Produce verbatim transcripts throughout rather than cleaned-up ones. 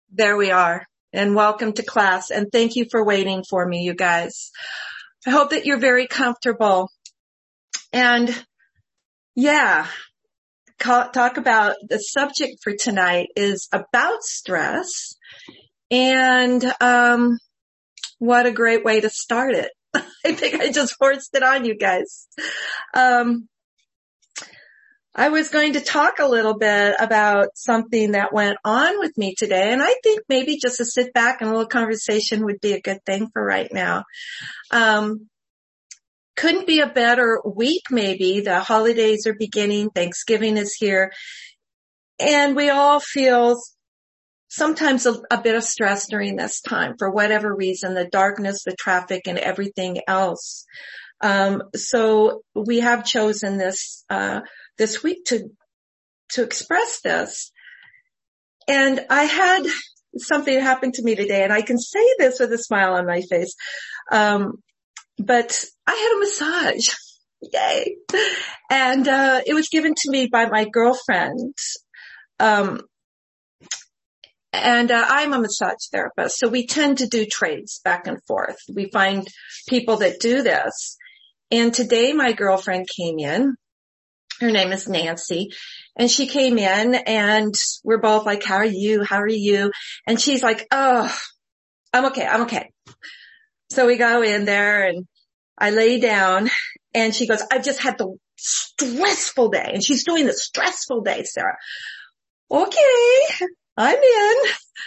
There we are. And welcome to class. And thank you for waiting for me, you guys. I hope that you're very comfortable. And yeah, talk about the subject for tonight is about stress. And um what a great way to start it. I think I just forced it on you guys. Um I was going to talk a little bit about something that went on with me today, and I think maybe just to sit back and a little conversation would be a good thing for right now. Um, couldn't be a better week maybe. The holidays are beginning. Thanksgiving is here. And we all feel sometimes a, a bit of stress during this time for whatever reason, the darkness, the traffic, and everything else. Um, so we have chosen this, uh, this week to, to express this. And I had something happen to me today, and I can say this with a smile on my face. Um, but I had a massage. Yay. And, uh, it was given to me by my girlfriend. Um, And uh, I'm a massage therapist, so we tend to do trades back and forth. We find people that do this. And today my girlfriend came in. Her name is Nancy. And she came in and we're both like, how are you? How are you? And she's like, oh, I'm okay. I'm okay. So we go in there and I lay down and she goes, I've just had the stressful day. And she's doing the stressful day, Sarah. Okay, I'm in.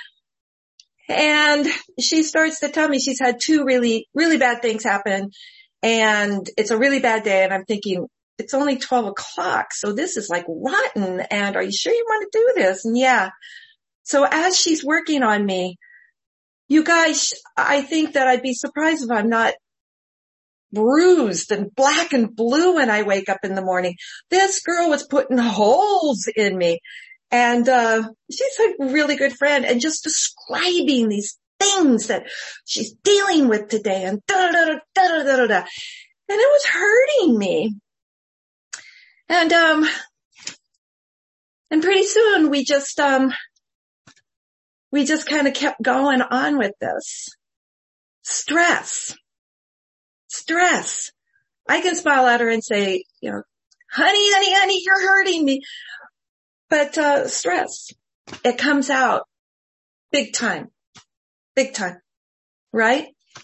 And she starts to tell me she's had two really, really bad things happen. And it's a really bad day. And I'm thinking, it's only twelve o'clock. So this is like rotten. And are you sure you want to do this? And yeah. So as she's working on me, you guys, I think that I'd be surprised if I'm not bruised and black and blue when I wake up in the morning. This girl was putting holes in me. And, uh, she's a really good friend and just describing these things that she's dealing with today and da da da da da da da. And it was hurting me. And, um, and pretty soon we just, um, we just kind of kept going on with this. Stress. Stress. I can smile at her and say, you know, honey, honey, honey, you're hurting me. But, uh, stress, it comes out big time, big time, right?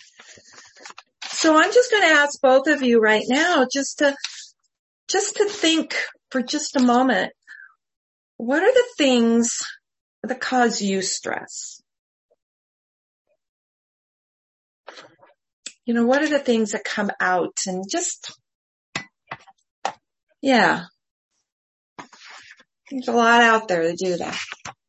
So I'm just going to ask both of you right now just to, just to think for just a moment. What are the things that cause you stress? You know, what are the things that come out and just, yeah. There's a lot out there to do that.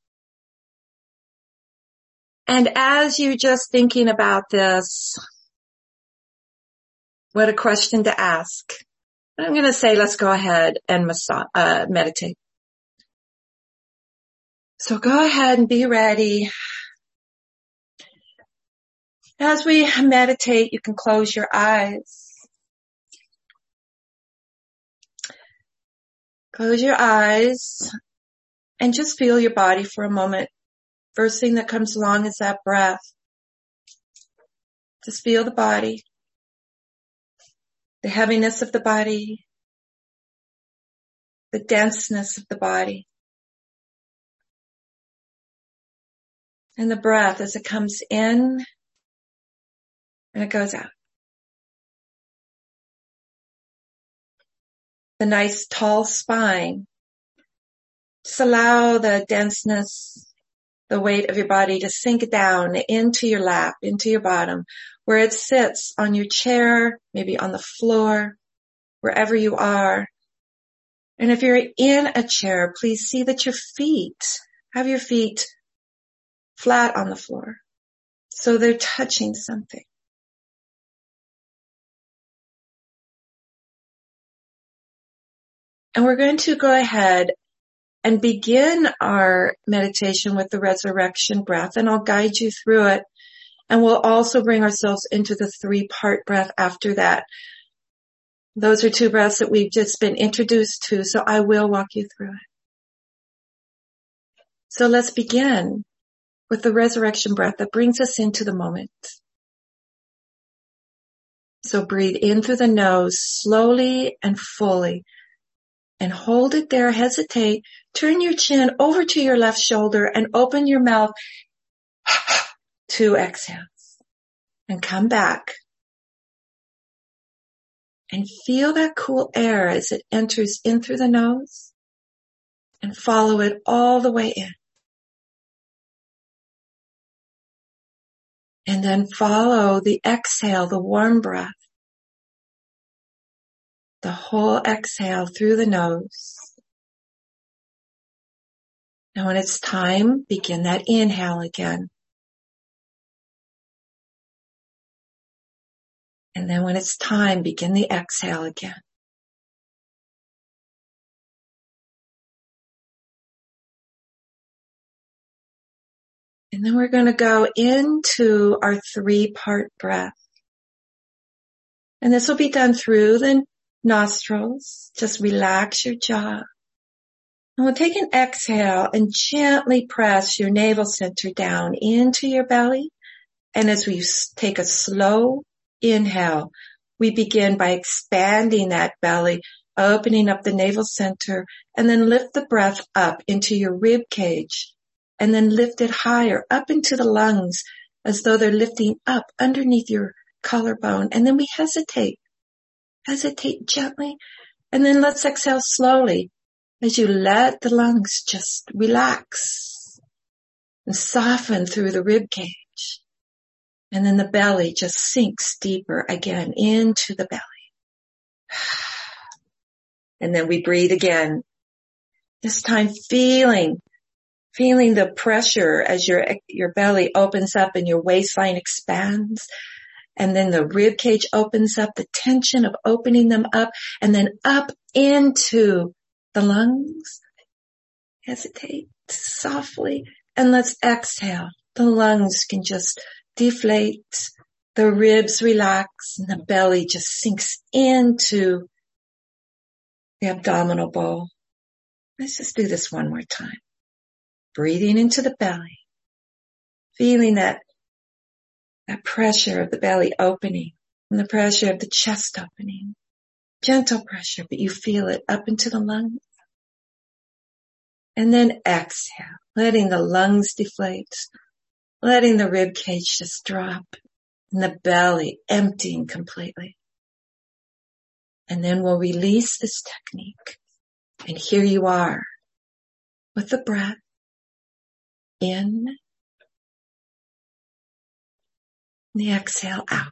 And as you're just thinking about this, what a question to ask. I'm going to say, let's go ahead and massage, uh, meditate. So go ahead and be ready. As we meditate, you can close your eyes. Close your eyes and just feel your body for a moment. First thing that comes along is that breath. Just feel the body, the heaviness of the body, the denseness of the body, and the breath as it comes in and it goes out. The nice tall spine. Just allow the denseness, the weight of your body to sink down into your lap, into your bottom, where it sits on your chair, maybe on the floor, wherever you are. And if you're in a chair, please see that your feet, have your feet flat on the floor, so they're touching something. And we're going to go ahead and begin our meditation with the resurrection breath, and I'll guide you through it. And we'll also bring ourselves into the three-part breath after that. Those are two breaths that we've just been introduced to, so I will walk you through it. So let's begin. with the resurrection breath that brings us into the moment. So breathe in through the nose slowly and fully and hold it there. Hesitate. Turn your chin over to your left shoulder and open your mouth. Two exhales and come back and feel that cool air as it enters in through the nose and follow it all the way in. And then follow the exhale, the warm breath, the whole exhale through the nose. Now when it's time, begin that inhale again. And then when it's time, begin the exhale again. And then we're going to go into our three-part breath. And this will be done through the nostrils. Just relax your jaw. And we'll take an exhale and gently press your navel center down into your belly. And as we take a slow inhale, we begin by expanding that belly, opening up the navel center, and then lift the breath up into your rib cage, and then lift it higher up into the lungs as though they're lifting up underneath your collarbone. And then we hesitate, hesitate gently, and then let's exhale slowly as you let the lungs just relax and soften through the rib cage. And then the belly just sinks deeper again into the belly. And then we breathe again. This time feeling, feeling the pressure as your, your belly opens up and your waistline expands. And then the rib cage opens up, the tension of opening them up, and then up into the lungs. Hesitate softly and let's exhale. The lungs can just deflate, the ribs relax, and the belly just sinks into the abdominal bowl. Let's just do this one more time. Breathing into the belly, feeling that, that pressure of the belly opening and the pressure of the chest opening. Gentle pressure, but you feel it up into the lungs. And then exhale, letting the lungs deflate, letting the rib cage just drop and the belly emptying completely. And then we'll release this technique. And here you are with the breath in, the exhale out.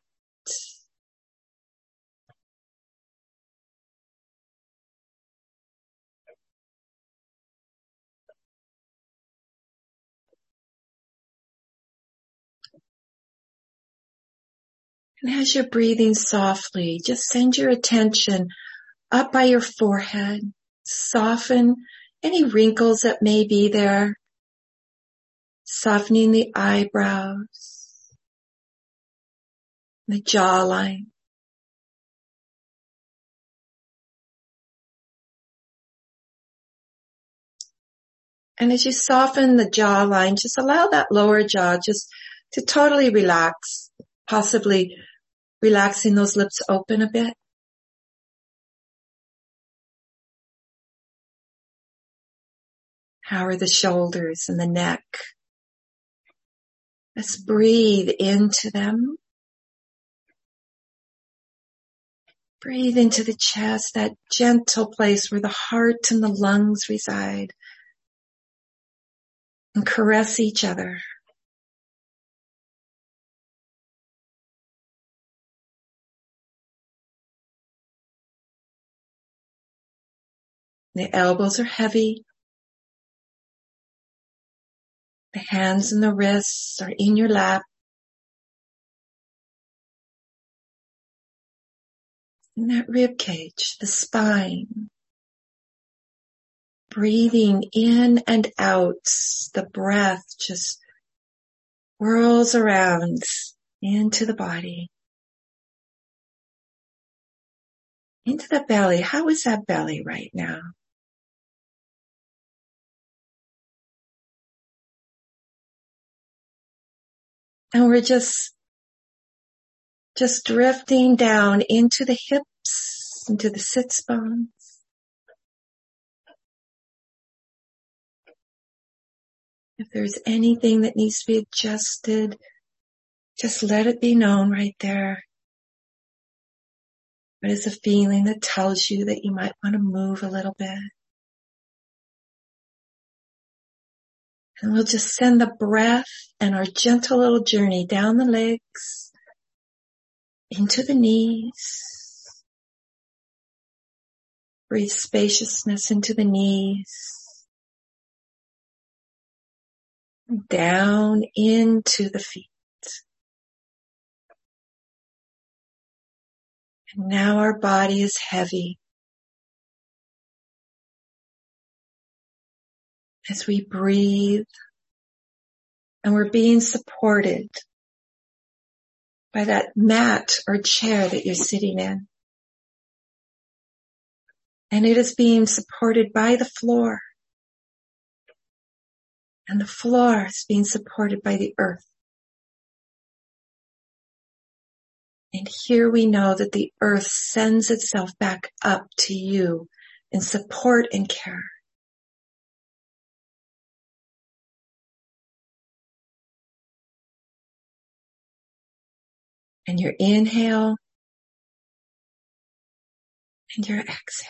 And as you're breathing softly, just send your attention up by your forehead. Soften any wrinkles that may be there. Softening the eyebrows, the jawline. And as you soften the jawline, just allow that lower jaw just to totally relax, possibly relaxing those lips open a bit. How are the shoulders and the neck? Let's breathe into them. Breathe into the chest, that gentle place where the heart and the lungs reside. And caress each other. The elbows are heavy. The hands and the wrists are in your lap. And that rib cage, the spine. Breathing in and out, the breath just whirls around into the body. Into the belly. How is that belly right now? And we're just, just drifting down into the hips, into the sits bones. If there's anything that needs to be adjusted, just let it be known right there. What is a feeling that tells you that you might want to move a little bit? And we'll just send the breath and our gentle little journey down the legs, into the knees. Breathe spaciousness into the knees. Down into the feet. And now our body is heavy. As we breathe, and we're being supported by that mat or chair that you're sitting in. And it is being supported by the floor. And the floor is being supported by the earth. And here we know that the earth sends itself back up to you in support and care. And your inhale and your exhale.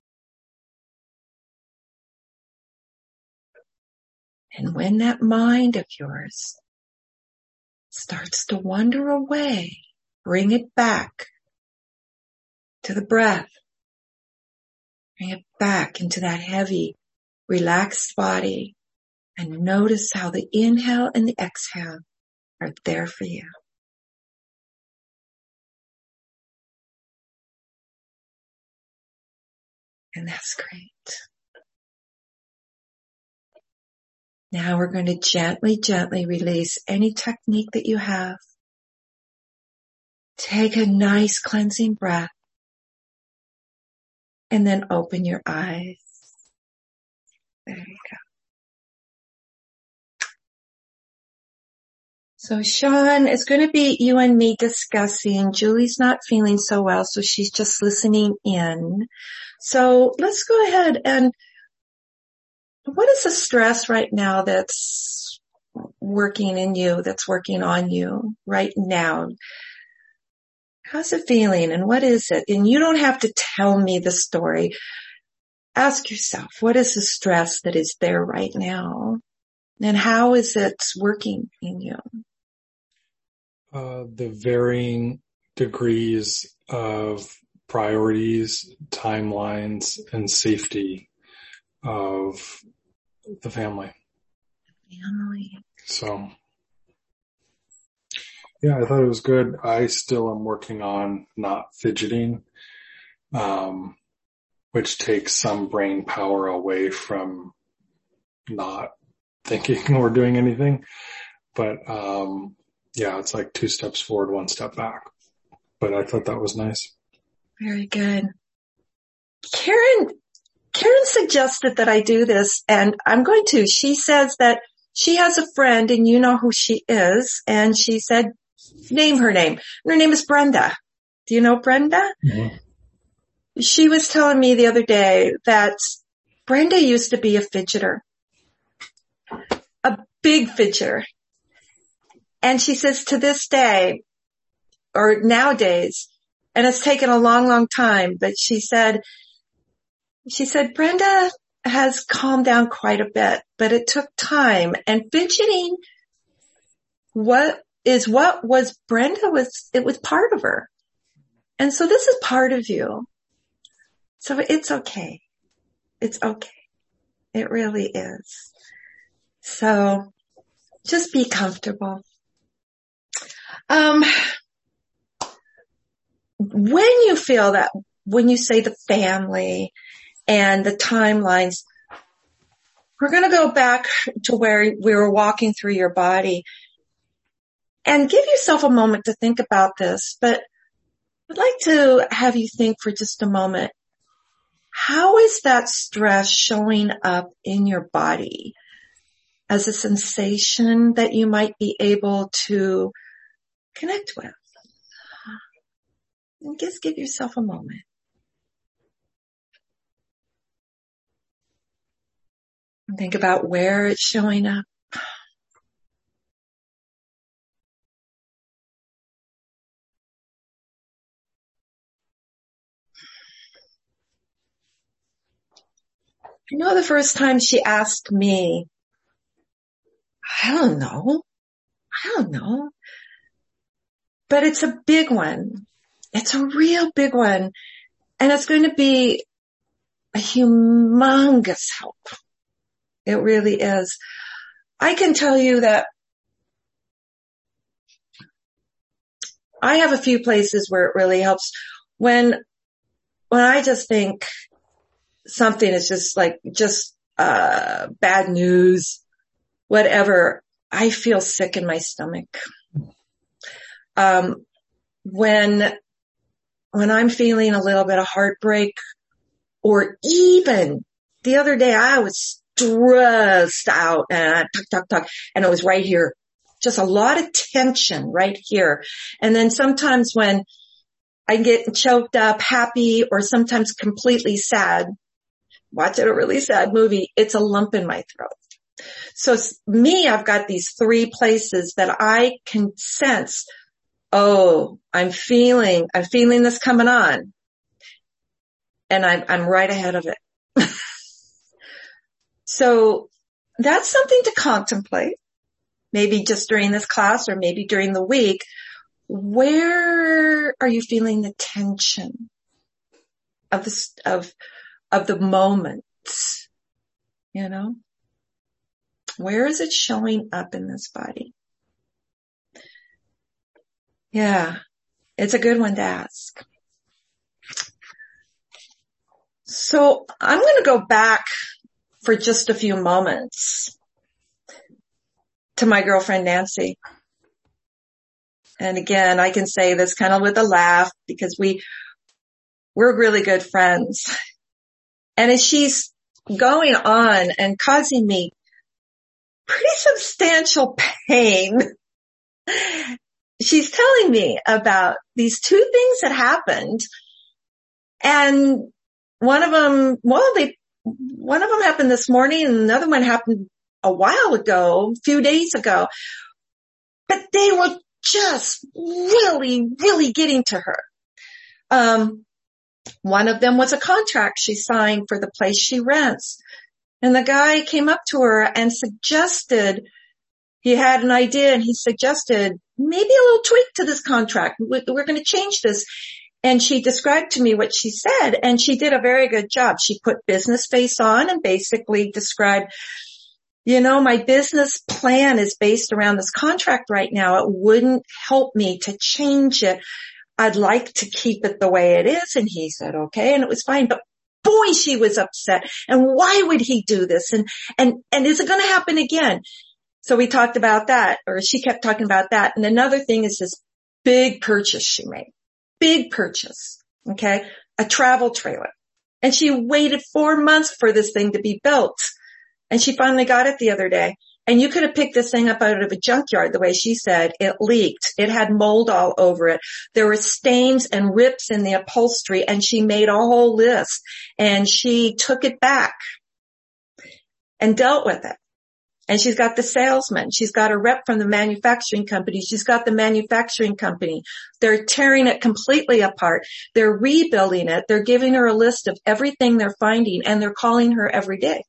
And when that mind of yours starts to wander away, bring it back to the breath. Bring it back into that heavy, relaxed body. And notice how the inhale and the exhale are there for you. And that's great. Now we're going to gently, gently release any technique that you have. Take a nice cleansing breath. And then open your eyes. There you go. So Sean, it's going to be you and me discussing. Julie's not feeling so well, so she's just listening in. So let's go ahead and what is the stress right now that's working in you, that's working on you right now? How's it feeling and what is it? And you don't have to tell me the story. Ask yourself, what is the stress that is there right now? And how is it working in you? Uh, the varying degrees of priorities, timelines, and safety of the family. Family. So, yeah, I thought it was good. I still am working on not fidgeting, um, which takes some brain power away from not thinking or doing anything. But, um, yeah, it's like two steps forward, one step back. But I thought that was nice. Very good. Karen, Karen suggested that I do this, and I'm going to. She says that she has a friend, and you know who she is, and she said, name her name. And her name is Brenda. Do you know Brenda? Mm-hmm. She was telling me the other day that Brenda used to be a fidgeter, a big fidgeter. And she says to this day, or nowadays, and it's taken a long, long time, but she said, she said, Brenda has calmed down quite a bit, but it took time. And fidgeting, what is what was Brenda was, it was part of her. And so this is part of you. So it's okay. It's okay. It really is. So just be comfortable. Um, when you feel that, when you say the family and the timelines, we're going to go back to where we were walking through your body and give yourself a moment to think about this. But I'd like to have you think for just a moment. How is that stress showing up in your body? as a sensation that you might be able to connect with. And just give yourself a moment. And think about where it's showing up. I know the first time she asked me, I don't know. I don't know. But it's a big one. It's a real big one. And it's going to be a humongous help. It really is. I can tell you that I have a few places where it really helps. When, when I just think something is just like, just, uh, bad news, whatever, I feel sick in my stomach. Um, when, when I'm feeling a little bit of heartbreak, or even the other day I was stressed out and I tuck, tuck, tuck, and it was right here. Just a lot of tension right here. And then sometimes when I get choked up, happy, or sometimes completely sad, watching a really sad movie, it's a lump in my throat. So me, I've got these three places that I can sense, oh, I'm feeling, I'm feeling this coming on. And I'm, I'm right ahead of it. So that's something to contemplate. Maybe just during this class or maybe during the week. Where are you feeling the tension of the, of, of the moment? You know? Where is it showing up in this body? Yeah, it's a good one to ask. So I'm going to go back for just a few moments to my girlfriend Nancy. And again, I can say this kind of with a laugh because we, we're really good friends. And as she's going on and causing me pretty substantial pain, she's telling me about these two things that happened. And one of them, well, they, one of them happened this morning and another one happened a while ago, a few days ago. But they were just really, really getting to her. Um, one of them was a contract she signed for the place she rents. And the guy came up to her and suggested, he had an idea and he suggested maybe a little tweak to this contract. We're going to change this. And she described to me what she said, and she did a very good job. She put business face on and basically described, you know, my business plan is based around this contract right now. It wouldn't help me to change it. I'd like to keep it the way it is. And he said, okay. And it was fine. But boy, she was upset. And why would he do this? And, and, and is it going to happen again? So we talked about that, or she kept talking about that. And another thing is this big purchase she made. Big purchase. Okay. A travel trailer. And she waited four months for this thing to be built. And she finally got it the other day. And you could have picked this thing up out of a junkyard the way she said. It leaked. It had mold all over it. There were stains and rips in the upholstery, and she made a whole list. And she took it back and dealt with it. And she's got the salesman. She's got a rep from the manufacturing company. She's got the manufacturing company. They're tearing it completely apart. They're rebuilding it. They're giving her a list of everything they're finding, and they're calling her every day.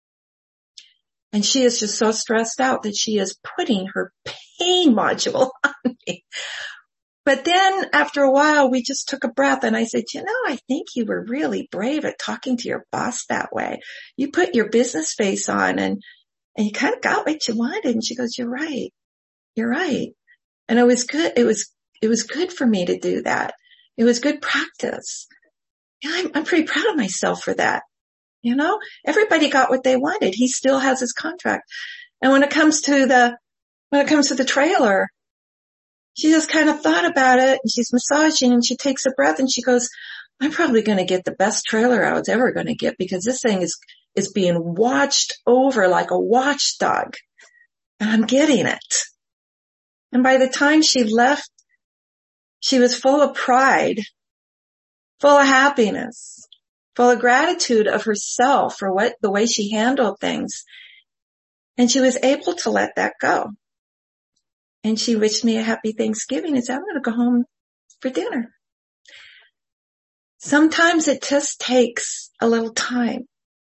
And she is just so stressed out that she is putting her pain module on me. But then after a while, we just took a breath and I said, you know, I think you were really brave at talking to your boss that way. You put your business face on and And you kind of got what you wanted. And she goes, you're right. You're right. And it was good. It was, it was good for me to do that. It was good practice. Yeah, I'm, I'm pretty proud of myself for that. You know, everybody got what they wanted. He still has his contract. And when it comes to the, when it comes to the trailer, she just kind of thought about it and she's massaging and she takes a breath and she goes, I'm probably going to get the best trailer I was ever going to get because this thing is, is being watched over like a watchdog. And I'm getting it. And by the time she left, she was full of pride, full of happiness, full of gratitude of herself for what, the way she handled things. And she was able to let that go. And she wished me a happy Thanksgiving and said, I'm going to go home for dinner. Sometimes it just takes a little time.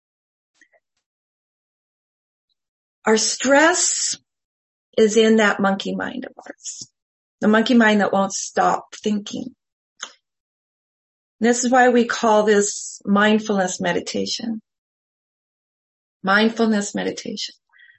Our stress is in that monkey mind of ours. The monkey mind that won't stop thinking. This is why we call this mindfulness meditation. Mindfulness meditation.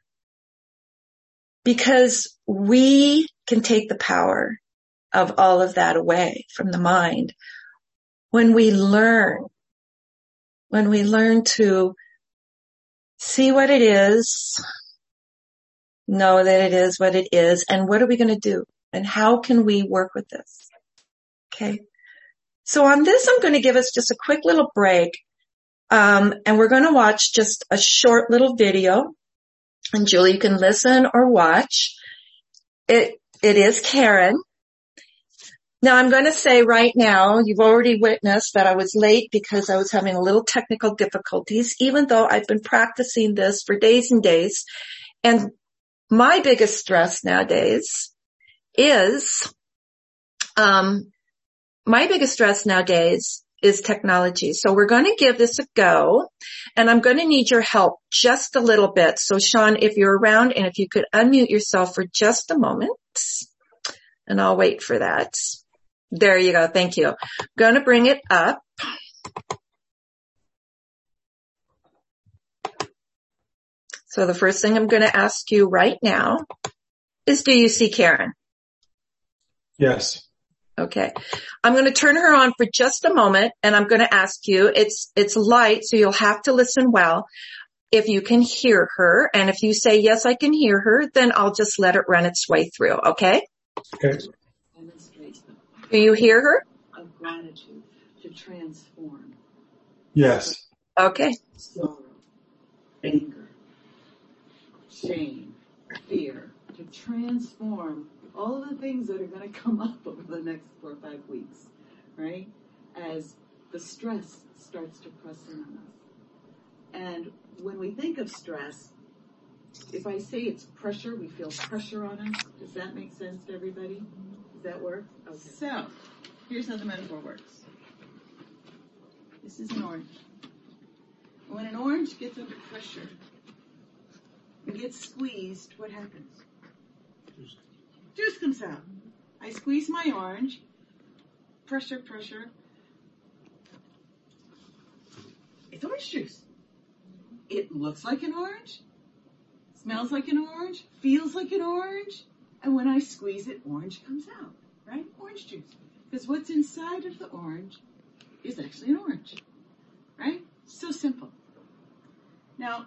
Because we can take the power of all of that away from the mind when we learn, when we learn to see what it is, know that it is what it is, and what are we going to do? And how can we work with this? Okay. So on this, I'm going to give us just a quick little break. Um, and we're going to watch just a short little video. And Julie, you can listen or watch. It, it is Karen. Now I'm going to say right now, you've already witnessed that I was late because I was having a little technical difficulties, even though I've been practicing this for days and days. And my biggest stress nowadays is, um, my biggest stress nowadays is technology. So we're going to give this a go, and I'm going to need your help just a little bit. So Sean, if you're around and if you could unmute yourself for just a moment, and I'll wait for that. There you go. Thank you. I'm going to bring it up. So the first thing I'm going to ask you right now is, do you see Karen? Yes. Okay. I'm going to turn her on for just a moment, and I'm going to ask you, it's, it's light, so you'll have to listen well. If you can hear her, and if you say, yes, I can hear her, then I'll just let it run its way through. Okay? Okay. Do you hear her? Of gratitude to transform. Yes. Okay. Sorrow, anger, shame, fear, to transform all of the things that are going to come up over the next four or five weeks, right? As the stress starts to press in on us. And when we think of stress, if I say it's pressure, we feel pressure on us. Does that make sense to everybody? Does that work? Okay. So, here's how the metaphor works. This is an orange. When an orange gets under pressure and gets squeezed, what happens? Juice. Juice comes out. I squeeze my orange. Pressure, pressure. It's orange juice. It looks like an orange, smells like an orange, feels like an orange, and when I squeeze it, orange comes out, right? Orange juice. Because what's inside of the orange is actually an orange, right? So simple. Now,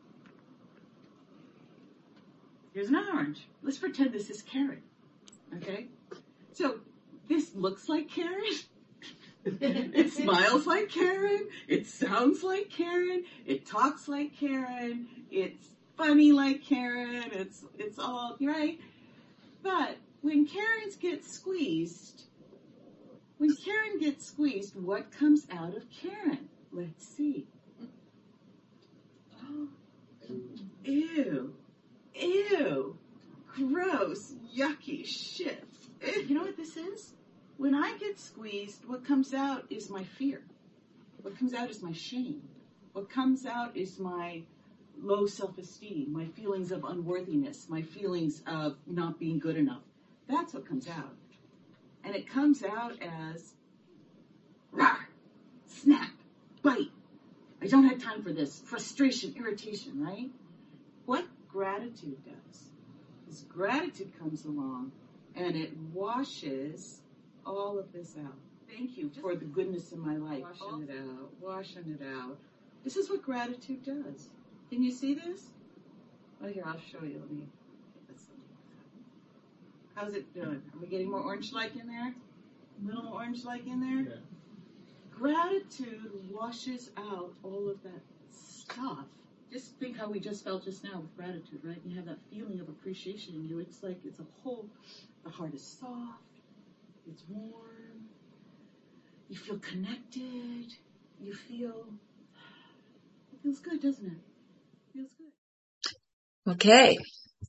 here's another orange. Let's pretend this is carrot, okay? So, this looks like carrot. It smiles like Karen. It sounds like Karen. It talks like Karen. It's funny like Karen. It's it's all right. But when Karen's get squeezed, when Karen gets squeezed, what comes out of Karen? Let's see. Oh, ew, ew, gross, yucky shit. You know what this is? When I get squeezed, what comes out is my fear. What comes out is my shame. What comes out is my low self-esteem, my feelings of unworthiness, my feelings of not being good enough. That's what comes out. And it comes out as, rawr, snap, bite. I don't have time for this. Frustration, irritation, right? What gratitude does is gratitude comes along and it washes all of this out. Thank you for the goodness in my life. Washing it out, washing it out. This is what gratitude does. Can you see this? Oh, here, I'll show you. Let me get this. How's it doing? Are we getting more orange-like in there? A little orange-like in there? Yeah. Gratitude washes out all of that stuff Just think how we just felt just now with gratitude, right? You have that feeling of appreciation in you. It's like it's a whole, the heart is soft, it's warm, you feel connected, you feel, it feels good, doesn't it? It feels good. Okay.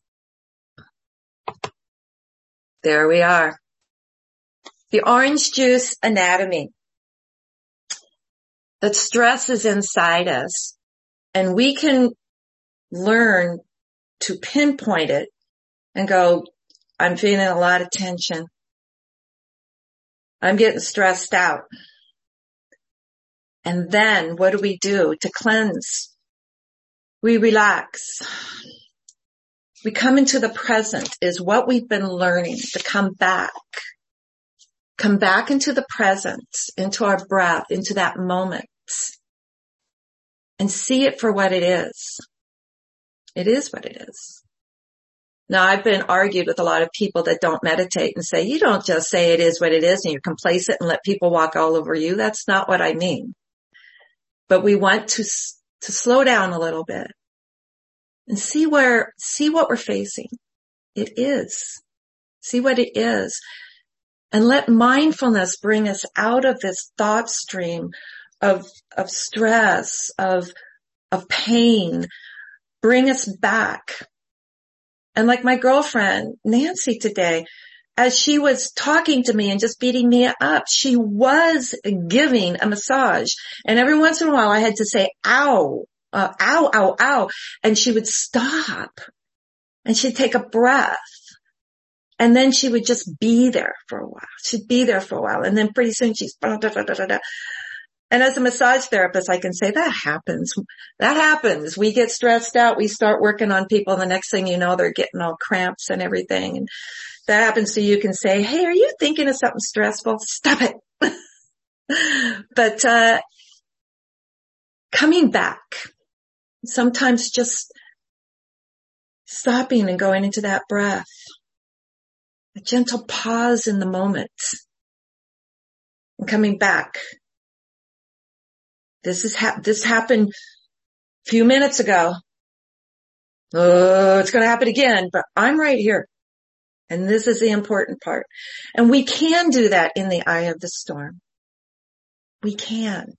There we are. The orange juice anatomy. That stress is inside us, and we can learn to pinpoint it and go, I'm feeling a lot of tension. I'm getting stressed out. And then what do we do to cleanse? We relax. We come into the present is what we've been learning, to come back. Come back into the present, into our breath, into that moment, and see it for what it is. It is what it is. Now, I've been argued with a lot of people that don't meditate and say, you don't just say it is what it is and you're complacent and let people walk all over you. That's not what I mean. But we want to, to slow down a little bit and see where, see what we're facing. It is. See what it is. And let mindfulness bring us out of this thought stream of, of stress, of, of pain. Bring us back. And like my girlfriend, Nancy, today, as she was talking to me and just beating me up, she was giving a massage. And every once in a while I had to say, ow, uh, ow, ow, ow. And she would stop and she'd take a breath. And then she would just be there for a while. She'd be there for a while. And then pretty soon she's, da, da, da, da, da. And as a massage therapist, I can say that happens. That happens. We get stressed out. We start working on people. And the next thing you know, they're getting all cramps and everything. And that happens. So you can say, hey, are you thinking of something stressful? Stop it. But, uh, coming back, sometimes just stopping and going into that breath. A gentle pause in the moment and coming back. This is ha- this happened a few minutes ago. Oh, it's going to happen again, but I'm right here. And this is the important part. And we can do that in the eye of the storm. We can.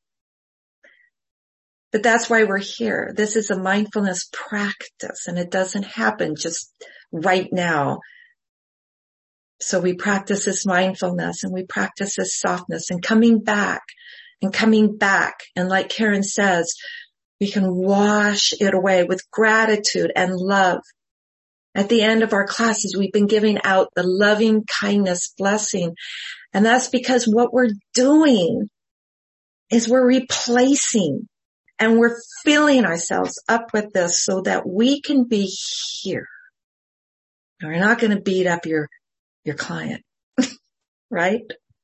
But that's why we're here. This is a mindfulness practice, and it doesn't happen just right now. So we practice this mindfulness and we practice this softness and coming back and coming back. And like Karen says, we can wash it away with gratitude and love. At the end of our classes, we've been giving out the loving kindness blessing. And that's because what we're doing is we're replacing and we're filling ourselves up with this so that we can be here. And we're not going to beat up your your client, right?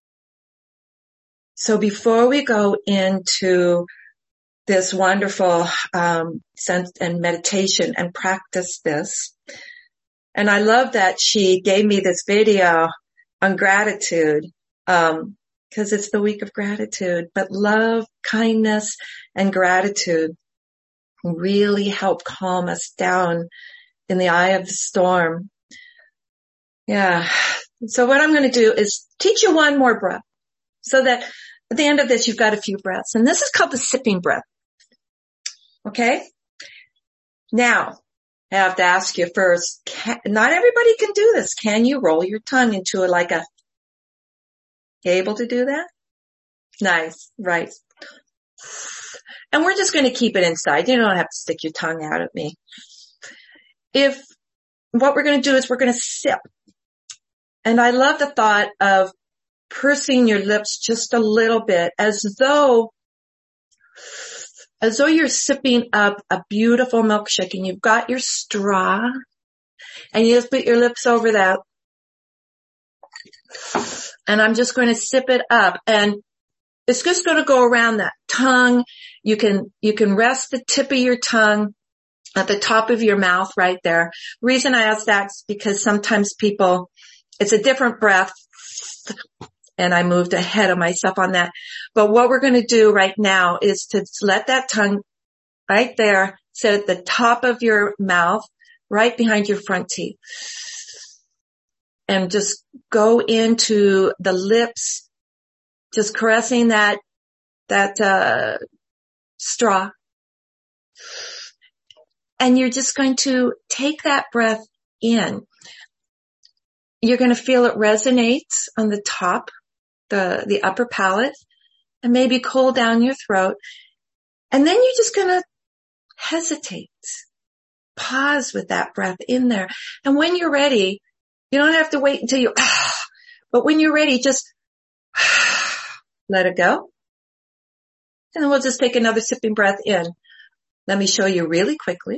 So before we go into this wonderful um sense and meditation and practice this, and I love that she gave me this video on gratitude, um, because it's the week of gratitude, but love, kindness, and gratitude really help calm us down in the eye of the storm. Yeah. So what I'm going to do is teach you one more breath so that at the end of this, you've got a few breaths. And this is called the sipping breath. Okay. Now I have to ask you first, can, not everybody can do this. Can you roll your tongue into a, like a, you able to do that? Nice. Right. And we're just going to keep it inside. You don't have to stick your tongue out at me. If what we're going to do is we're going to sip. And I love the thought of pursing your lips just a little bit as though, as though you're sipping up a beautiful milkshake and you've got your straw and you just put your lips over that. And I'm just going to sip it up and it's just going to go around that tongue. You can, you can rest the tip of your tongue at the top of your mouth right there. The reason I ask that is because sometimes people, it's a different breath, and I moved ahead of myself on that. But what we're going to do right now is to let that tongue right there. Sit at the top of your mouth, right behind your front teeth. And just go into the lips, just caressing that, that, uh, straw. And you're just going to take that breath in. You're going to feel it resonates on the top, the, the upper palate, and maybe cool down your throat. And then you're just going to hesitate. Pause with that breath in there. And when you're ready, you don't have to wait until you, ah, but when you're ready, just ah, let it go. And then we'll just take another sipping breath in. Let me show you really quickly.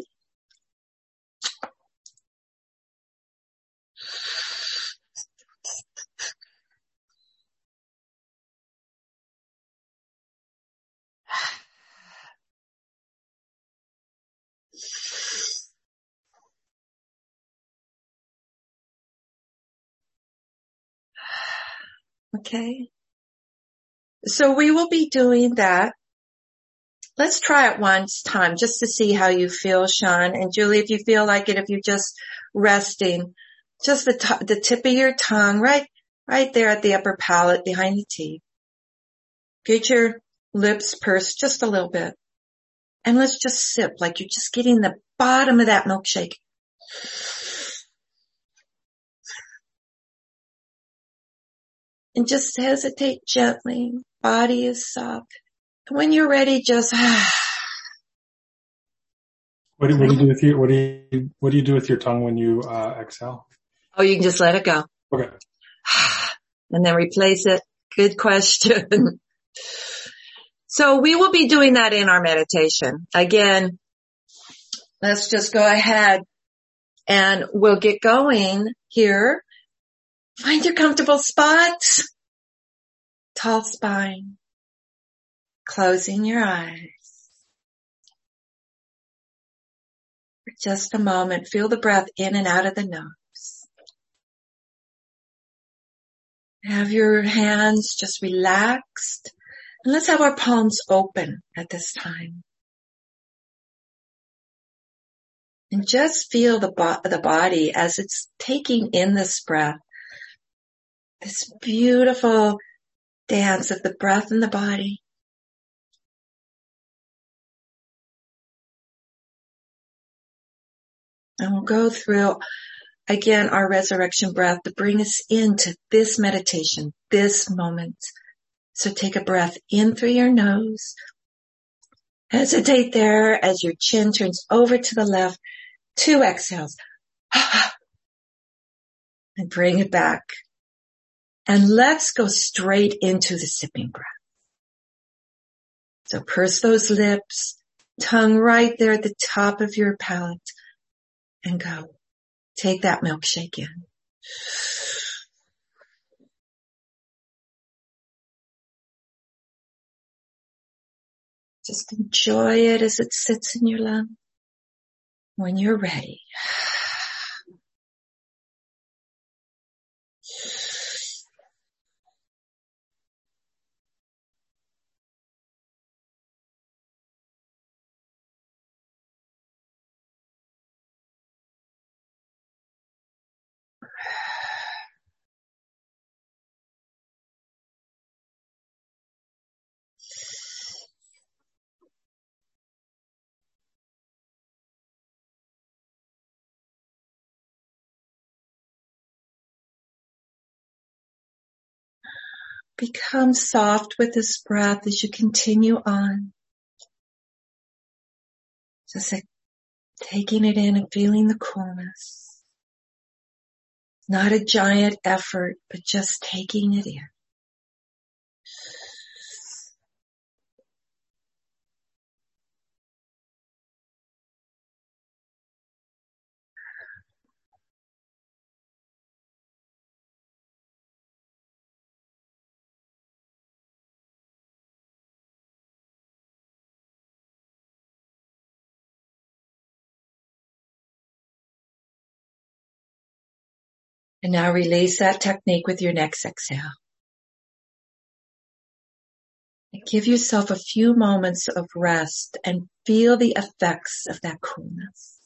Okay. So we will be doing that. Let's try it one time just to see how you feel, Sean. And Julie, if you feel like it, if you're just resting, just the, t- the tip of your tongue right, right there at the upper palate behind the teeth. Get your lips pursed just a little bit. And let's just sip like you're just getting the bottom of that milkshake. And just hesitate gently. Body is soft. When you're ready, just What do, what do you do with your what do you what do you do with your tongue when you uh, exhale? Oh, you can just let it go. Okay. And then replace it. Good question. So we will be doing that in our meditation. Again, let's just go ahead and we'll get going here. Find your comfortable spot. Tall spine. Closing your eyes. For just a moment, feel the breath in and out of the nose. Have your hands just relaxed. And let's have our palms open at this time. And just feel the, bo- the body as it's taking in this breath. This beautiful dance of the breath and the body. And we'll go through, again, our resurrection breath to bring us into this meditation, this moment. So take a breath in through your nose. Hesitate there as your chin turns over to the left. Two exhales. And bring it back. And let's go straight into the sipping breath. So purse those lips, tongue right there at the top of your palate. And go. Take that milkshake in. Just enjoy it as it sits in your lung. When you're ready. Become soft with this breath as you continue on. Just like taking it in and feeling the coolness. Not a giant effort, but just taking it in. And now release that technique with your next exhale. Give yourself a few moments of rest and feel the effects of that coolness.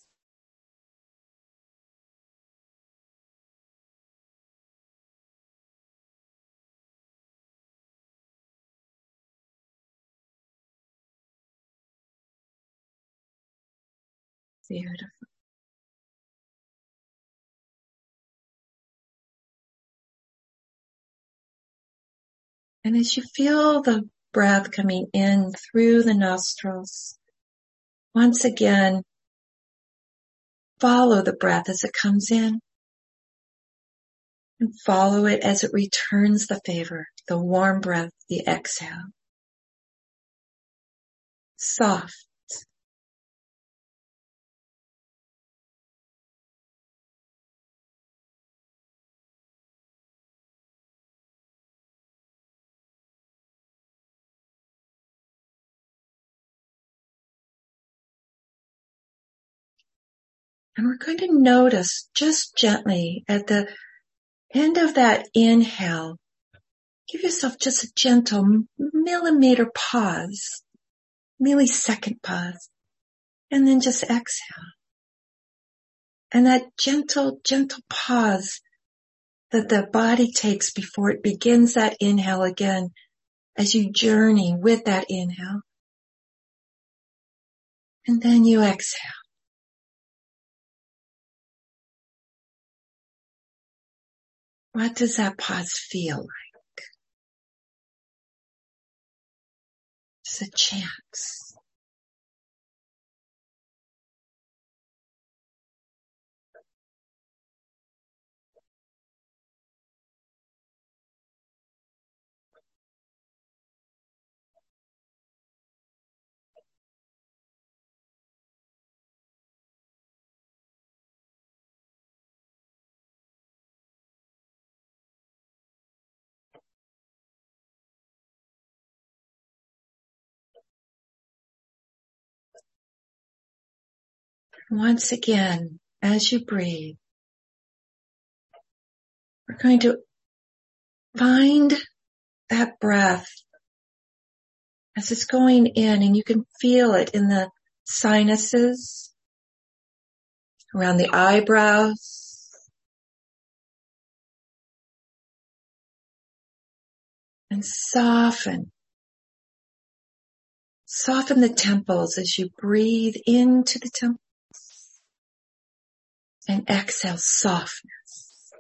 Beautiful. And as you feel the breath coming in through the nostrils, once again, follow the breath as it comes in and follow it as it returns the favor, the warm breath, the exhale. Soft. And we're going to notice just gently at the end of that inhale, give yourself just a gentle millimeter pause, millisecond pause, and then just exhale. And that gentle, gentle pause that the body takes before it begins that inhale again as you journey with that inhale. And then you exhale. What does that pause feel like? It's a chance. Once again, as you breathe, we're going to find that breath as it's going in, and you can feel it in the sinuses, around the eyebrows, and soften. Soften the temples as you breathe into the temples and exhale softness.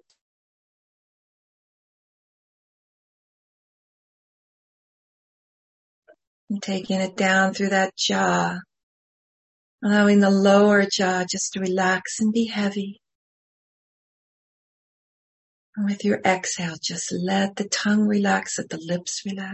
And taking it down through that jaw, allowing the lower jaw just to relax and be heavy. And with your exhale, just let the tongue relax, let the lips relax.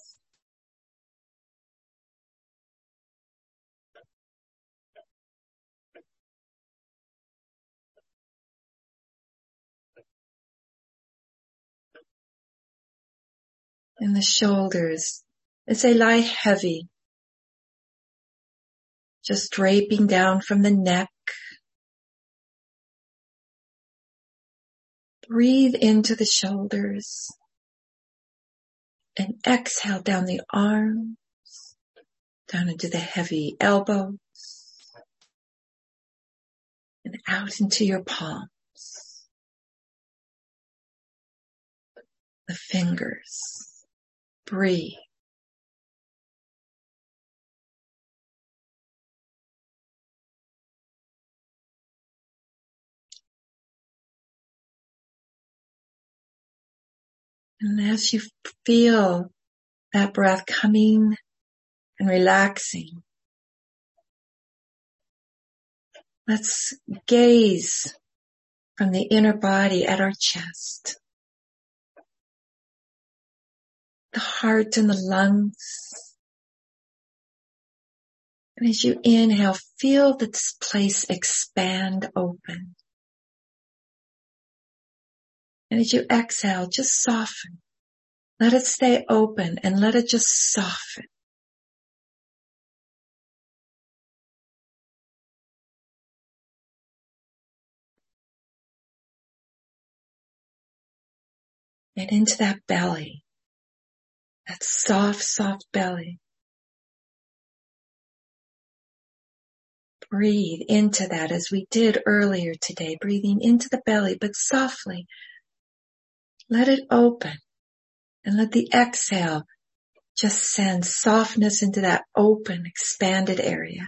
And the shoulders, as they lie heavy, just draping down from the neck. Breathe into the shoulders and exhale down the arms, down into the heavy elbows, and out into your palms, the fingers. Breathe. And as you feel that breath coming and relaxing, let's gaze from the inner body at our chest, the heart and the lungs. And as you inhale, feel this place expand open. And as you exhale, just soften. Let it stay open and let it just soften. And into that belly. That soft, soft belly. Breathe into that as we did earlier today, breathing into the belly, but softly. Let it open and let the exhale just send softness into that open, expanded area.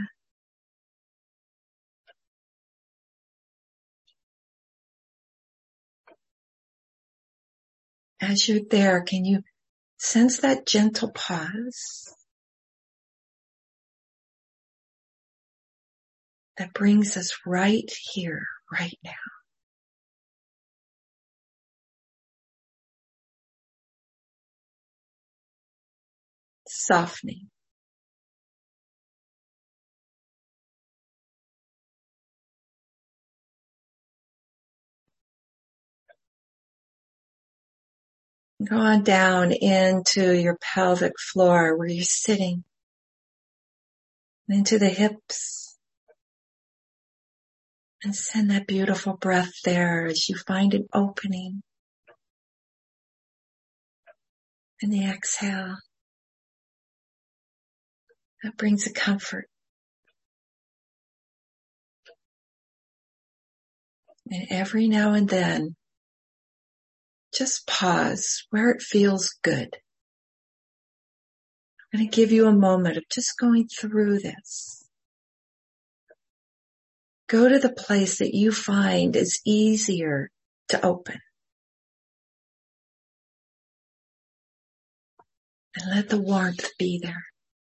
As you're there, can you sense that gentle pause that brings us right here, right now? Softening. Go on down into your pelvic floor where you're sitting, into the hips, and send that beautiful breath there as you find an opening. And the exhale, that brings a comfort. And every now and then, just pause where it feels good. I'm going to give you a moment of just going through this. Go to the place that you find is easier to open. And let the warmth be there.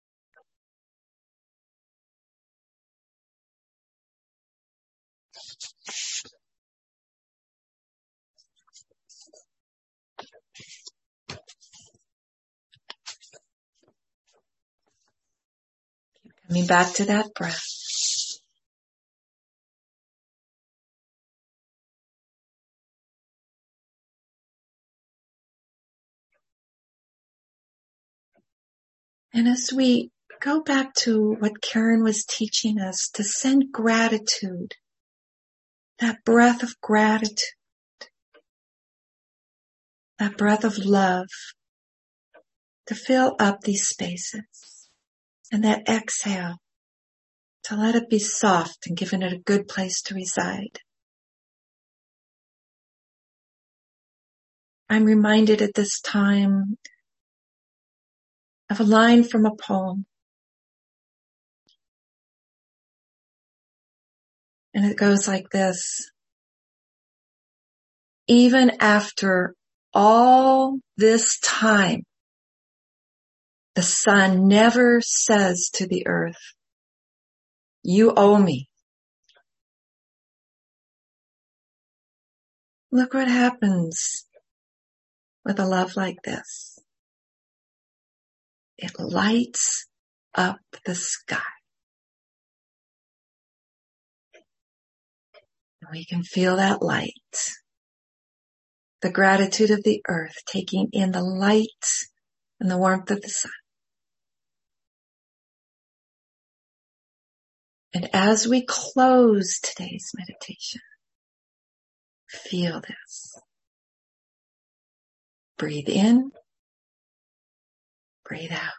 Coming back to that breath. And as we go back to what Karen was teaching us, to send gratitude, that breath of gratitude, that breath of love, to fill up these spaces. And that exhale, to let it be soft and giving it a good place to reside. I'm reminded at this time of a line from a poem. And it goes like this. Even after all this time, the sun never says to the earth, you owe me. Look what happens with a love like this. It lights up the sky. And we can feel that light. The gratitude of the earth taking in the light and the warmth of the sun. And as we close today's meditation, feel this. Breathe in, breathe out.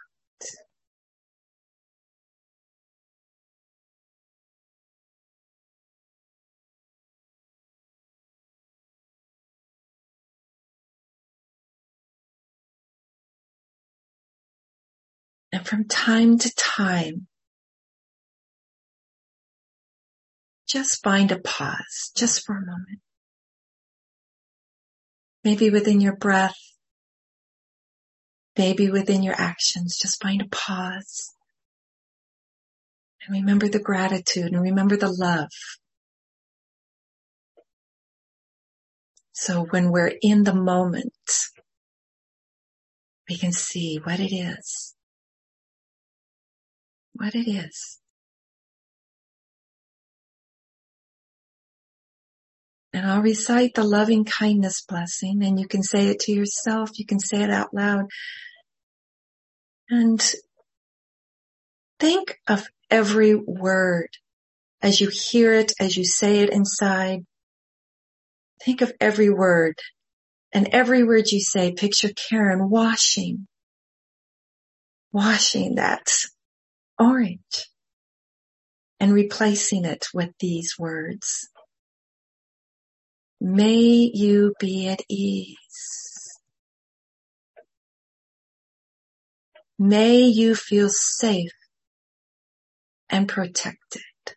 And from time to time, just find a pause, just for a moment. Maybe within your breath, maybe within your actions, just find a pause. And remember the gratitude and remember the love. So when we're in the moment, we can see what it is. What it is. And I'll recite the loving kindness blessing, and you can say it to yourself. You can say it out loud. And think of every word as you hear it, as you say it inside. Think of every word. And every word you say, picture Karen washing washing that orange and replacing it with these words. May you be at ease. May you feel safe and protected.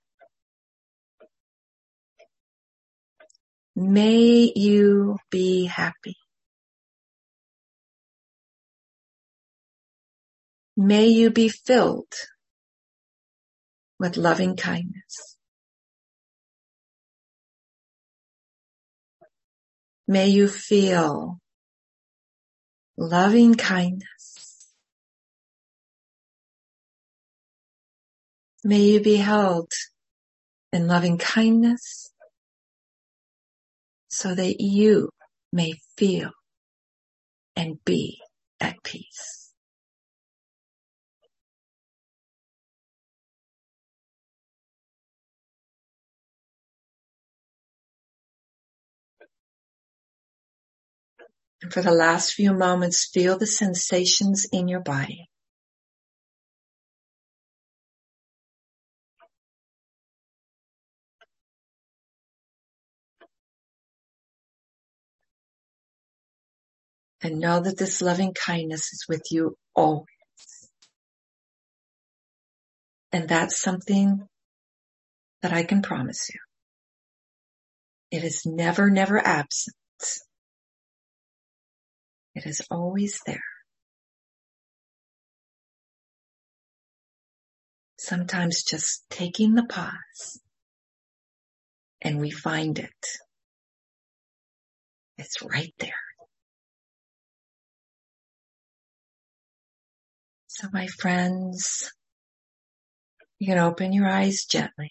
May you be happy. May you be filled with loving kindness. May you feel loving kindness. May you be held in loving kindness so that you may feel and be at peace. And for the last few moments, feel the sensations in your body. And know that this loving kindness is with you always. And that's something that I can promise you. It is never, never absent. It is always there. Sometimes just taking the pause and we find it. It's right there. So my friends, you can open your eyes gently.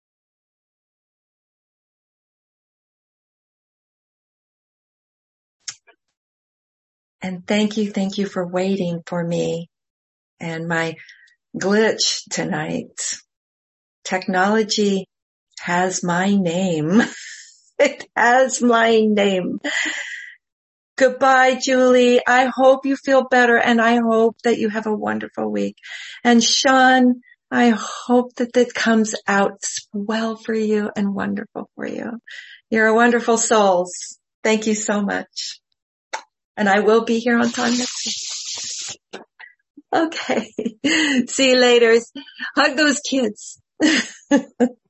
And thank you, thank you for waiting for me and my glitch tonight. Technology has my name. It has my name. Goodbye, Julie. I hope you feel better and I hope that you have a wonderful week. And Sean, I hope that that comes out well for you and wonderful for you. You're a wonderful souls. Thank you so much. And I will be here on time next week. Okay. See you later. Hug those kids.